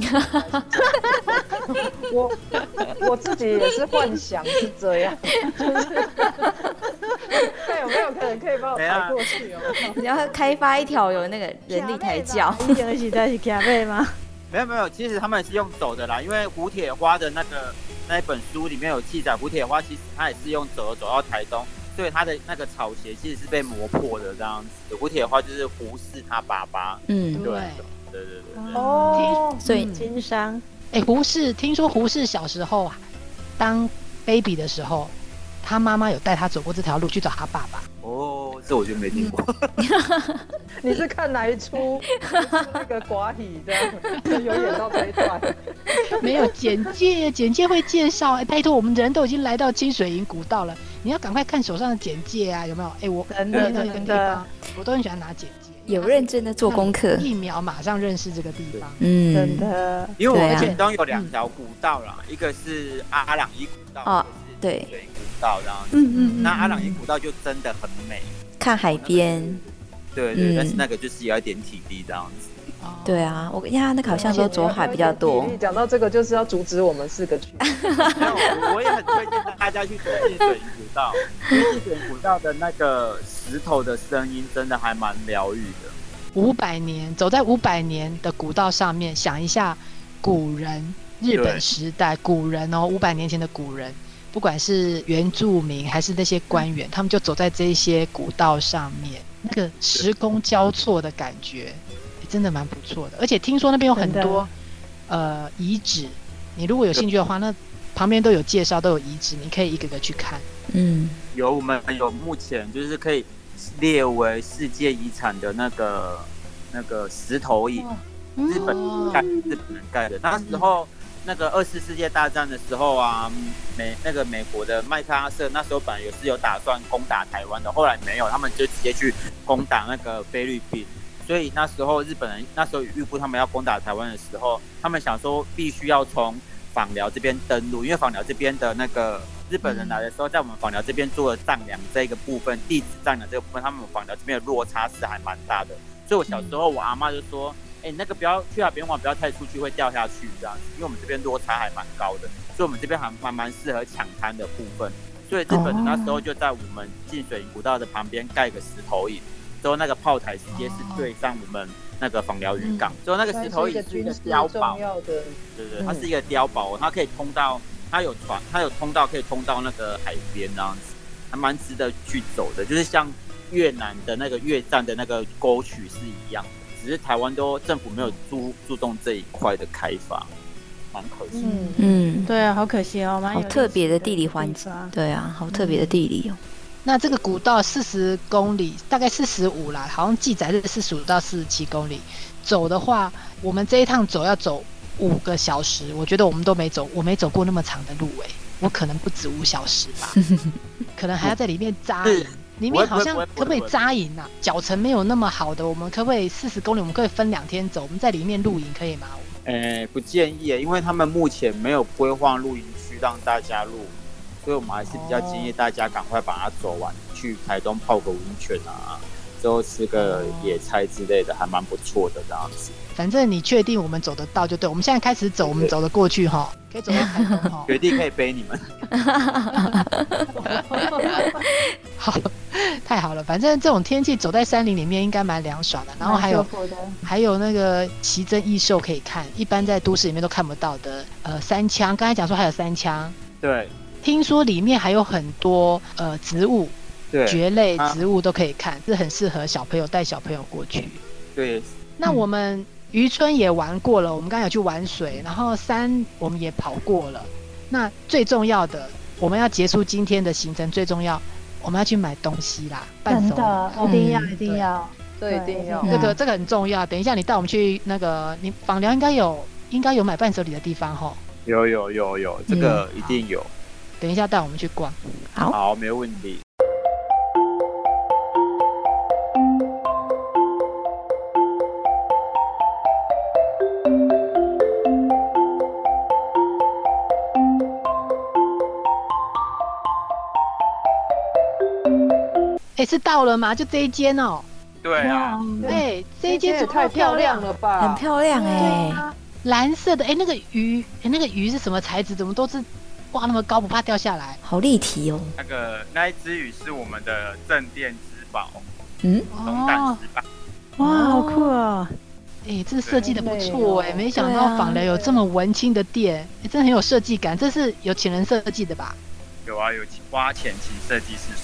我我自己也是幻想是这样，就是看有没有可能可以把我抬过去哦。 你要开发一条有那个人力抬轿， 以前是在是卡背吗？ 没有没有，其实他们是用走的啦，因为胡铁花的那个那一本书里面有记载，胡铁花其实他也是用走的走到台东， 对，他的那个草鞋其实是被磨破的这样子。胡铁花就是胡适他爸爸， 嗯， 对对对对对对。 哦， 所以经商。 哎，胡适听说胡适小时候啊，当 baby 的时候，他妈妈有带他走过这条路去找他爸爸。 哦，这我就没听过。 你是看哪一出？那个寡体这样，有演到这一段。 没有简介，简介会介绍。哎，拜托，我们人都已经来到清水营古道了，你要赶快看手上的简介啊，有没有？哎，我真的那个地真的方，我都很喜欢拿简介。 有认真的做功课， 一秒马上认识这个地方。 嗯， 真的， 因为我们对啊屏东有两条古道啦，一个是阿朗伊古道， 哦一个是清水营古道这样子。 嗯嗯嗯。 那阿朗伊古道就真的很美， 看海边， 对对， 嗯但是那个就是有一点体力这样子。 哦对啊，我跟呀，那个好像都走海比较多。 讲到这个，就是要阻止我们四个去。 没有，我也很推荐大家去走清水营古道，因为清水营古道的那个石头的声音真的还蛮疗愈的。 五百年，走在五百年的古道上面，想一下古人，日本时代古人哦，五百年前的古人，不管是原住民还是那些官员，他们就走在这些古道上面，那个时空交错的感觉，真的蛮不错的。而且听说那边有很多呃遗址，你如果有兴趣的话，那旁边都有介绍，都有遗址，你可以一个个去看。 嗯， 有我们有目前就是可以列为世界遗产的那个那个石头营，日本盖日本人盖的。那时候那个二次世界大战的时候啊，美那个美国的麦克阿瑟那时候本来也是有打算攻打台湾的，后来没有，他们就直接去攻打那个菲律宾。所以那时候日本人那时候预估他们要攻打台湾的时候，他们想说必须要从枋寮这边登陆，因为枋寮这边的那个日本人来的时候，在我们枋寮这边做了丈量这个部分，地质丈量这个部分，他们枋寮这边的落差是还蛮大的。所以我小时候我阿嬷就说，哎、欸，那个不要去海边玩，不要太出去会掉下去这样子，因为我们这边落差还蛮高的，所以我们这边还蛮蛮适合抢滩的部分。所以日本人那时候就在我们进水营古道的旁边盖个石头营。之后那个炮台直接是对上我们那个枋寮渔港，之后那个石头也是一个碉堡，对对，它是一个碉堡，它可以通到，它有船，它有通道可以通到那个海边这样子，还蛮值得去走的，就是像越南的那个越战的那个沟渠是一样的，只是台湾都政府没有注注重这一块的开发，蛮可惜。 嗯嗯， 对啊，好可惜哦，蛮有好特别的地理环境境，对啊，好特别的地理哦。 那这个古道四十公里，大概四十五啦，好像记载是四十五到四十七公里。走的话，我们这一趟走要走五个小时，我觉得我们都没走，我没走过那么长的路诶、欸，我可能不止五小时吧，可能还要在里面扎营。里面好像可不可以扎营啊？脚程没有那么好的，我们可不可以四十公里？我们可以分两天走，我们在里面露营可以吗？ 诶、欸，不建议，因为他们目前没有规划露营区让大家露。所以我们还是比较建议大家赶快把它走完，去台东泡个温泉啊，之后吃个野菜之类的，还蛮不错的这样子。 反正你确定我们走得到就对，我们现在开始走，我们走得过去哈，可以走到台东哈。 决定可以背你们。 好，太好了，反正这种天气走在山林里面应该蛮凉爽的，然后还有还有那个奇珍异兽可以看，一般在都市里面都看不到的，呃，山羌，刚才讲说还有山羌， 对。 听说里面还有很多呃植物， 对， 蕨类植物都可以看，是很适合小朋友带小朋友过去。 对， 那我们渔村也玩过了，我们刚才有去玩水，然后山我们也跑过了。那最重要的，我们要结束今天的行程，最重要我们要去买东西啦，伴手礼， 一定要一定要， 这一定要， 这个这个很重要。等一下你带我们去那个，你枋寮应该有应该有买伴手礼的地方吼。 有有有有，这个一定有。嗯， 等一下带我们去逛， 好， 好，没有问题。 哎，是到了吗？就这一间哦。 对啊。 哎，这一间也太漂亮了吧！ 很漂亮哎、 欸啊，蓝色的哎，那个鱼，哎，那个鱼是什么材质？怎么都是？挂那么高不怕掉下来， 好立体哦。 那个那一只鱼是我们的镇店之宝， 嗯， 龙胆石斑。 哇，好酷哦！ 哎、欸，这设计的不错哎、欸，没想到枋寮有这么文青的店，哎、欸，真的很有设计感。这是有请人设计的吧？ 有啊，有花钱请设计师设计。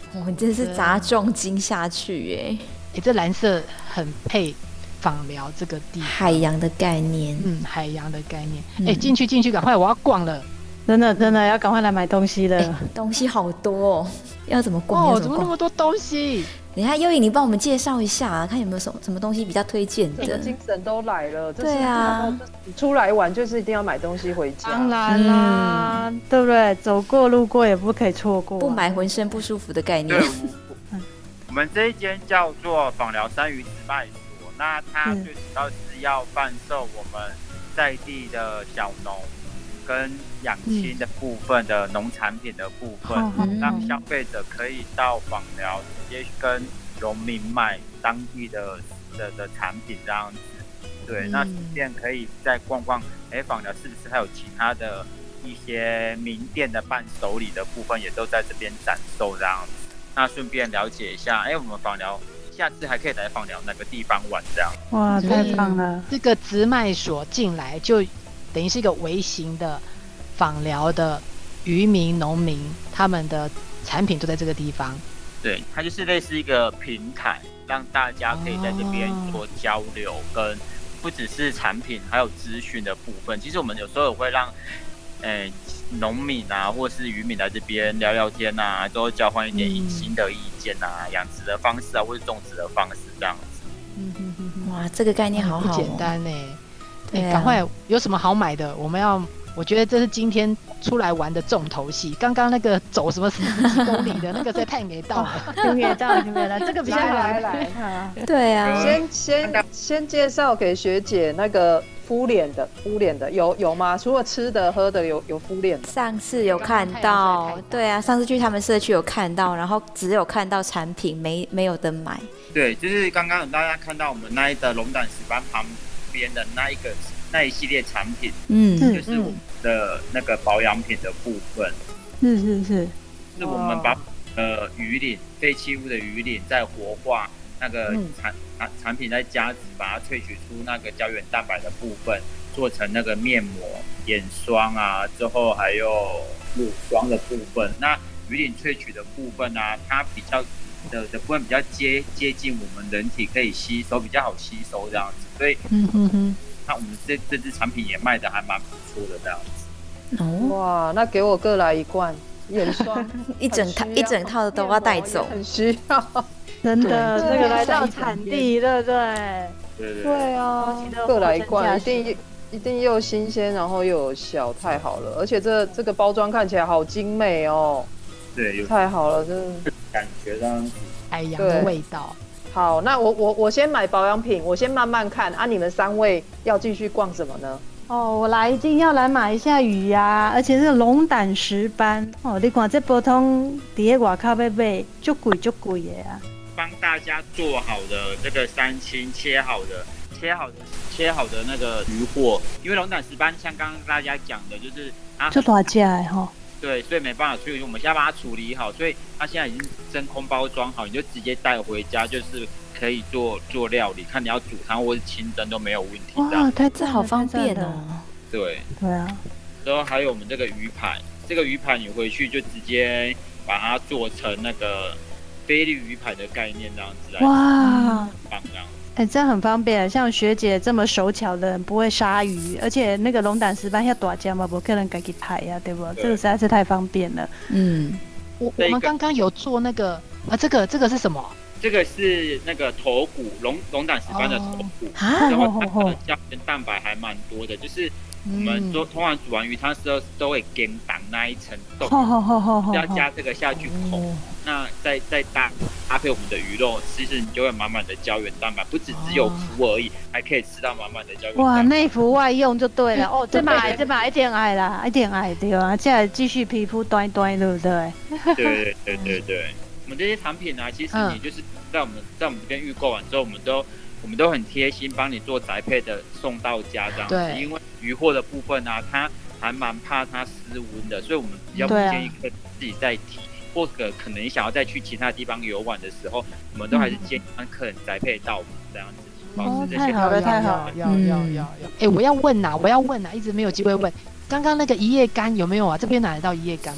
我真是砸重金下去耶！ 哎，这蓝色很配访寮这个地方， 海洋的概念， 嗯，海洋的概念。哎、 嗯， 进去进去，赶快，我要逛了。 真的真的要赶快来买东西了。 哎东西好多哦，要怎么逛？ 哦， 要怎么逛？ 怎么那么多东西？ 等一下，优颖，你帮我们介绍一下、啊，看有没有什么什么东西比较推荐整个的。 精神都来了。这是对啊， 你出来玩就是一定要买东西回家。 当然啦，对不对？走过路过也不可以错过、啊， 不买浑身不舒服的概念对。，我我们这一间叫做访寮山鱼直卖所，那它最主要是要贩售我们在地的小农跟养亲的部分的农产品的部分， 嗯让消费者可以到访寮直接跟农民买当地的的的产品这样子。对， 嗯那顺便可以再逛逛，哎，访寮是不是还有其他的一些名店的伴手礼的部分，也都在这边展售这样子。那顺便了解一下，哎，我们访寮下次还可以来访寮哪个地方玩这样？ 哇， 所以太棒了！ 这个直卖所进来就等于是一个微型的访寮的渔民、农民，他们的产品都在这个地方。 对，它就是类似一个平台，让大家可以在这边做交流，跟不只是产品，还有资讯的部分。其实我们有时候也会让，诶、农民啊，或是渔民来这边聊聊天啊，都会交换一点新的意见啊，养殖的方式啊，或是种植的方式这样子。 嗯哼哼哼， 哇，这个概念好好、哦， 不简单呢。 对啊赶快有什么好买的？我们要，我觉得这是今天出来玩的重头戏。刚刚那个走什么十几公里的那个，实在太给到了。 听得到，听得到，这个比较好来来来啊。 对啊， 先先先介绍给学姐那个敷脸的，敷脸的有有吗？除了吃的喝的，有有敷脸的。 上次有看到，对啊，上次去他们社区有看到，然后只有看到产品，没没有的买。 对，就是刚刚大家看到我们那一的龙胆石斑旁边的那一个那一系列产品， 嗯， 就是我们的那个保养品的部分。 是是是， 是我们把呃鱼鳞废弃物的鱼鳞再活化，那个产产产品再加值，把它萃取出那个胶原蛋白的部分，做成那个面膜、眼霜啊，之后还有乳霜的部分。那鱼鳞萃取的部分啊，它比较的的部分比较接接近我们人体可以吸收，比较好吸收这样子，所以嗯哼哼， 那我们这这支产品也卖的还蛮不错的这样子。 哦， 哇，那给我各来一罐眼霜， 一整套一整套的都要带走。 很需要。 真的， 对这个来到产地，对不对？ 对对对啊，各来一罐，一定一定又新鲜，然后又有效，太好了！而且这这个包装看起来好精美哦， 对，有太好了，真的。 感觉这样子。 海洋的味道。 好，那我我我先买保养品，我先慢慢看啊。你们三位要继续逛什么呢？ 哦，我来一定要来买一下鱼呀、啊，而且是龙胆石斑哦。你看这普通伫个外口要买，足贵足贵的啊。 帮大家做好的这个三青切好的、切好的、切好的那个鱼货，因为龙胆石斑像刚刚大家讲的，就是它就大只的吼。 对，所以没办法处理，我们现在把它处理好，所以它现在已经真空包装好，你就直接带回家，就是可以做做料理，看你要煮汤或是清蒸都没有问题。这样哇，太这好方便哦。 对， 对啊。 然后还有我们这个鱼排，这个鱼排你回去就直接把它做成那个菲力鱼排的概念这样子来， 哇， 放这样。 哎、欸，这样很方便。像学姐这么手巧的人，不会杀鱼，而且那个龙胆石斑要大只嘛，不可能自己拍呀，对不？对，这个实在是太方便了。 嗯， 我我们刚刚有做那个啊，这个这个是什么？ 这个是那个头骨龙龙胆石斑的头骨， 啊、 然后它的胶原蛋白还蛮多的，就是我们说通常煮完鱼汤时候都会跟挡那一层豆，要加这个下去口，那再再搭搭配我们的鱼肉，其实你就会满满的胶原蛋白，不只只有浮而已，还可以吃到满满的胶原蛋白。 哇，内服外用就对了哦，这把这把一定爱啦，一定爱对啊，这样继续皮肤端端，对不对？ 对对对对，我们这些产品呢、啊，其实你就是在我们在我们这边预购完之后，我们都我们都很贴心，帮你做宅配的送到家这样子。 对， 因为鱼货的部分啊，它还蛮怕它失温的，所以我们比较不建议客自己在提。或者可能你想要再去其他地方游玩的时候，我们都还是建议让客人宅配到这样子，保持这些。 太好了，太好了， 要要要要！哎，我要问呐，我要问呐，一直没有机会问。刚刚那个一夜干有没有啊？这边拿得到一夜干吗？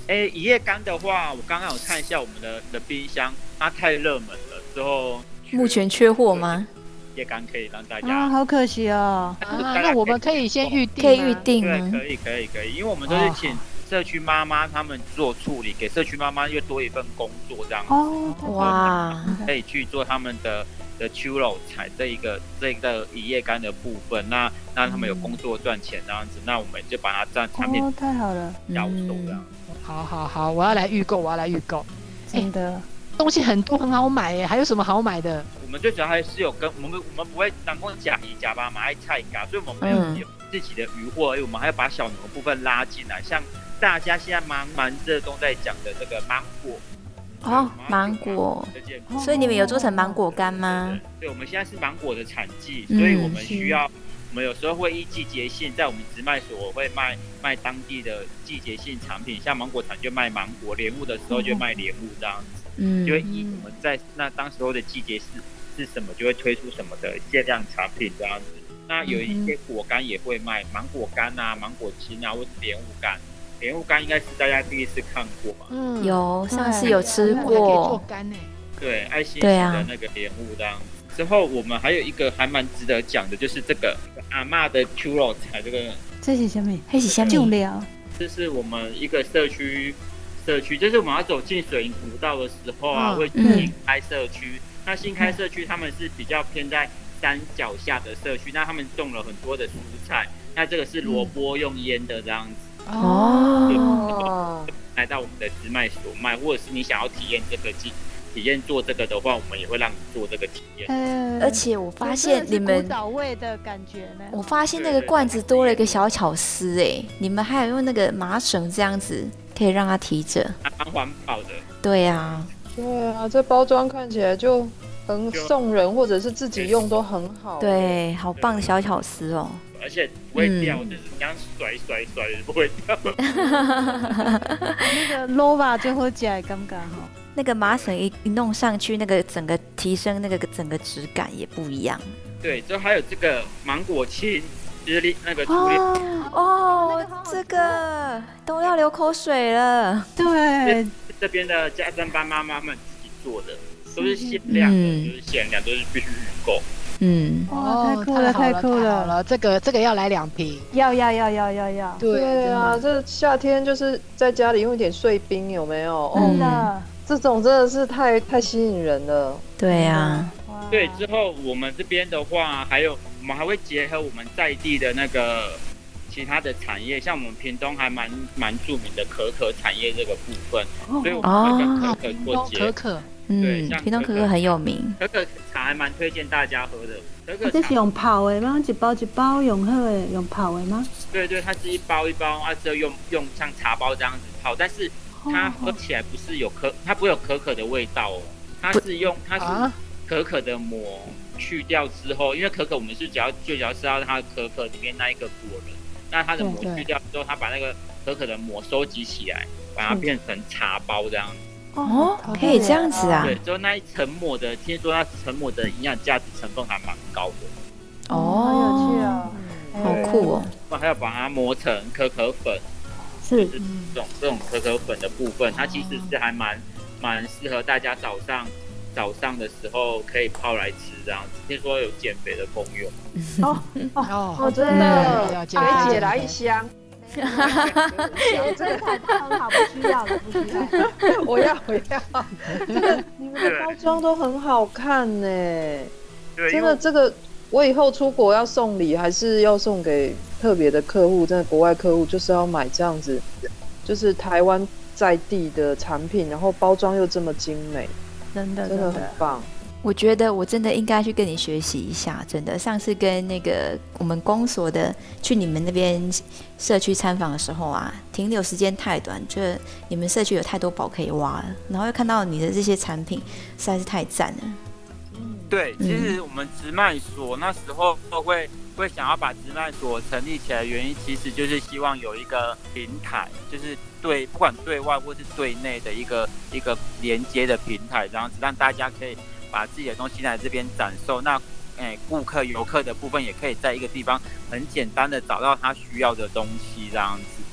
哎，一夜干的话，我刚刚有看一下我们的的冰箱，它太热门了，之后目前缺货吗？ 一夜干可以让大家啊，好可惜哦。 啊，那我们可以先预定吗， 可以预定对， 吗？ 可以可以可以，因为我们都是请社区妈妈他们做处理，给社区妈妈又多一份工作这样子。 哦， 哇， 可以去做他们的的秋肉采这一个这个一夜干的部分，那让他们有工作赚钱这样子，那我们就把它占产品哦，太好了， 销售这样。 好好好，我要来预购，我要来预购。 真的。 东西很多，很好买耶，还有什么好买的？ 我们最主要还是有跟我们我们不会当工假鱼假吧买菜嘎，所以我们没有嗯有自己的鱼货，而已我们还要把小农的部分拉进来，像大家现在蛮蛮热衷在讲的这个芒果。 哦，芒果， 这件所以你们有做成芒果干吗？ 对，我们现在是芒果的产季， 嗯所以我们需要，我们有时候会依季节性，在我们直卖所会卖卖当地的季节性产品，像芒果产就卖芒果，莲雾的时候就卖莲雾这样子， 嗯就会依我们在那当时候的季节是是什么，就会推出什么的限量产品这样子。那有一些果干也会卖，芒果干啊、芒果青啊，或是莲雾干。莲雾干应该是大家第一次看过嘛？ 嗯， 有，上次有吃还可以做过。 干呢。 对，爱心型对啊的那个莲雾这样子。之后我们还有一个还蛮值得讲的，就是这个阿嬷的秋肉菜，这个这是什么？ 黑喜虾米酱料。 这是我们一个社区社区，就是我们要走进水银古道的时候啊， 嗯会新开社区。那新开社区他们是比较偏在山脚下的社区，那他们种了很多的蔬菜，那这个是萝卜用腌的这样子。 哦， 来到我们的直卖所卖，或者是你想要体验这个体体验做这个的话，我们也会让你做这个体验。 呃而且我发现你们古，早味的感觉呢。 我发现那个罐子多了一个小巧思哎，你们还有用那个麻绳这样子，可以让它提着。 还蛮环保的。 对啊， 对啊，这包装看起来就很送人，或者是自己用都很好。 对，好棒的小巧思哦。 而且不会掉， 嗯就是你这样甩甩甩不会掉。 那个 lova 就好吃的感觉哈。 那个麻绳一一弄上去，那个整个提升那个整个质感也不一样。 对，之后还有这个芒果青，就是那个初恋。 哦，这个都要流口水了。 对， 这边的家政班妈妈们自己做的，都是限量的， 嗯就是限量，都是必须预购。 嗯， 哇，太酷了， 哦太好酷太好了！这个这个要来两瓶。 要要要要要要， 对对啊，这夏天就是在家里用一点碎冰，有没有？哦， 真的。 这种真的是太太吸引人了。 对啊， 哇对，之后我们这边的话，还有我们还会结合我们在地的那个其他的产业，像我们屏东还蛮蛮著名的可可产业这个部分，所以我们会跟可可做结合。 可可， 对嗯， 像屏东可可很有名。 可可茶还蛮推荐大家喝的。可可茶， 啊这是用泡的吗？一包一包用好的，用泡的吗？ 对对，它是一包一包，啊，之后用用像茶包这样子泡，但是它喝起来不是有可，它不会有可可的味道哦，它是用它是啊可可的膜去掉之后，因为可可我们是只要就只要吃到它的可可里面那一个果仁，那它的膜对去掉之后，它把那个可可的膜收集起来，把它变成茶包这样子。 哦，可以这样子啊对，。之后那一层膜的，听说它层膜的营养价值成分还蛮高的。 哦， 好有趣哦。 好酷哦。 我们还要把它磨成可可粉， 是就是这种这种可可粉的部分，它其实是还蛮蛮适合大家早上早上的时候可以泡来吃这样子。听说有减肥的功用。 哦哦哦，真嗯的， 要给减肥姐来一箱。 这个太很好，不需要了，不需要。 我要我要，这个你们的包装都很好看呢， 对， 真因为的这个我以后出国要送礼，还是要送给特别的客户，真的国外客户就是要买这样子，就是台湾在地的产品，然后包装又这么精美， 真的真的很棒。 我觉得我真的应该去跟你学习一下，真的。上次跟那个我们公所的去你们那边社区参访的时候啊，停留时间太短，觉得你们社区有太多宝可以挖了，然后又看到你的这些产品，实在是太赞了。 对，其实我们直卖所那时候会会想要把直卖所成立起来的原因，其实就是希望有一个平台，就是对不管对外或是对内的一个一个连接的平台，这样子让大家可以把自己的东西来这边展售。那诶，顾客游客的部分也可以在一个地方很简单的找到他需要的东西，这样子。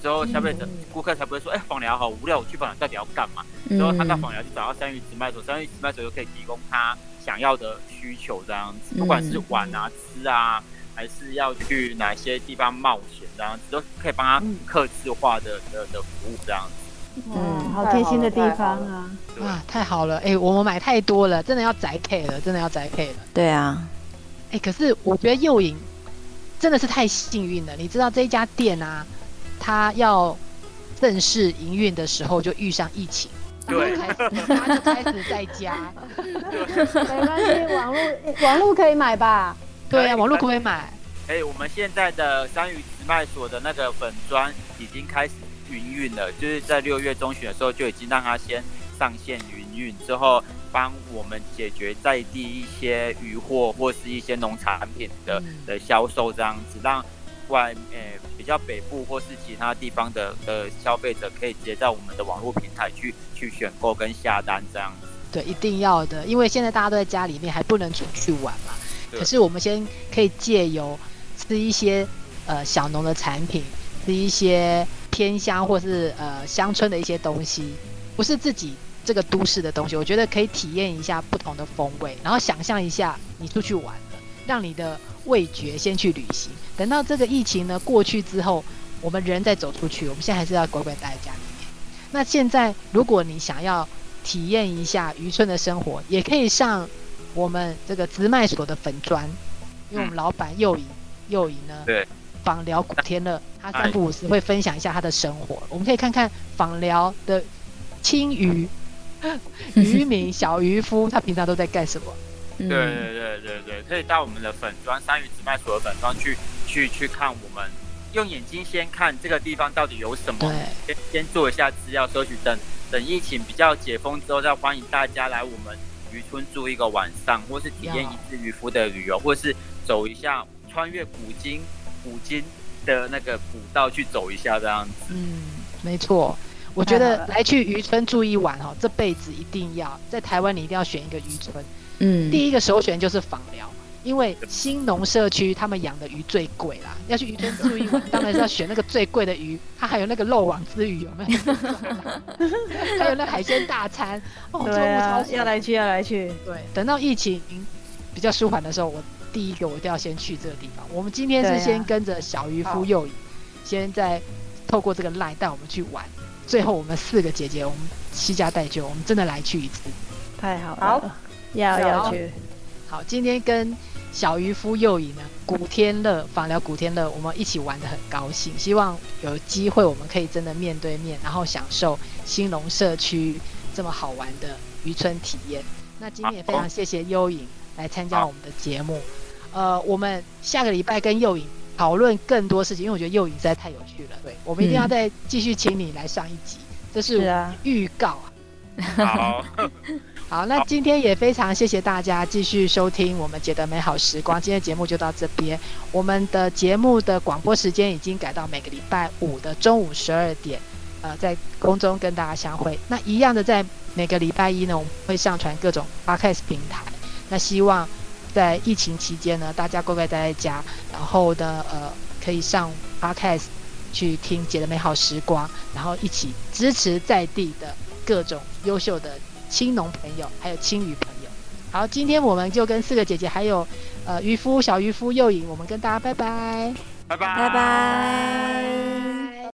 之后消费者、顾客才不会说，哎、欸，访寮好无聊，我去访寮到底要干嘛？之后他到访寮就找到山芋直卖所，山芋直卖所又可以提供他想要的需求，这样子，不管是玩啊、吃啊，还是要去哪些地方冒险，这样子都可以帮他客制化的的的服务，这样子。 嗯，好贴心的地方啊！ 哇，太好了！哎、欸，我们买太多了，真的要宅配了，真的要宅配了。 对啊， 哎、欸，可是我觉得幼颖真的是太幸运了。你知道这一家店啊，它要正式营运的时候就遇上疫情， 对， 他就开始在家。 没关系，网络网络可以买吧？ 对啊，网络可不可以买？ 哎、欸，我们现在的山芋直卖所的那个粉专已经开始营运了，就是在六月中旬的时候就已经让它先上线营运，之后帮我们解决在地一些渔货或是一些农产品的、嗯、的销售，这样子让外呃比较北部或是其他地方的的消费者可以直接在我们的网络平台去去选购跟下单这样子。 对，一定要的，因为现在大家都在家里面，还不能出去玩嘛。可是我们先可以借由吃一些呃小农的产品，吃一些偏乡或是呃乡村的一些东西，不是自己这个都市的东西，我觉得可以体验一下不同的风味，然后想象一下你出去玩了，让你的味觉先去旅行。等到这个疫情呢过去之后，我们人再走出去，我们现在还是要乖乖待在家里面。那现在如果你想要体验一下渔村的生活，也可以上我们这个直卖所的粉专，因为我们老板幼颖幼颖呢， 对， 访寮古天乐，他三不五时会分享一下他的生活。我们可以看看访寮的青渔渔民小渔夫，他平常都在干什么？ 对对对对对，可以到我们的粉专山芋直卖所的粉专去去去看，我们用眼睛先看这个地方到底有什么，先先做一下资料搜取，等等疫情比较解封之后，再欢迎大家来我们渔村住一个晚上，或是体验一次渔夫的旅游，或是走一下穿越古今古今的那个古道去走一下这样子。嗯， 没错。我觉得来去渔村住一晚哦，这辈子一定要在台湾，你一定要选一个渔村。嗯，第一个首选就是访寮，因为新农社区他们养的鱼最贵啦，要去渔村住一晚，当然是要选那个最贵的鱼，它还有那个漏网之鱼，有没有？还有那海鲜大餐，哦， 对啊，要来去要来去。 对，等到疫情比较舒缓的时候，我第一个我一定要先去这个地方。我们今天是先跟着小渔夫幼颖，先在透过这个 line 带我们去玩。最后我们四个姐姐，我们惜家带眷，我们真的来去一次， 太好了，好，要要去。 好，今天跟小渔夫幼颖呢，古天乐访寮古天乐，我们一起玩得很高兴。希望有机会我们可以真的面对面，然后享受兴隆社区这么好玩的渔村体验。那今天也非常谢谢幼颖来参加我们的节目。呃，我们下个礼拜跟幼颖讨论更多事情，因为我觉得幼颖实在太有趣了。对，我们一定要再继续请你来上一集，嗯、这是预告。 好， 好，那今天也非常谢谢大家继续收听我们姐的美好时光。今天的节目就到这边，我们的节目的广播时间已经改到每个礼拜五的中午十二点，呃，在空中跟大家相会。那一样的，在每个礼拜一呢，我们会上传各种 podcast 平台。那希望在疫情期间呢，大家乖乖待在家，然后呢，呃，可以上 podcast 去听姐的美好时光，然后一起支持在地的各种优秀的青农朋友，还有青渔朋友。好，今天我们就跟四个姐姐，还有呃渔夫小渔夫幼颖，我们跟大家拜拜， 拜拜， 拜拜。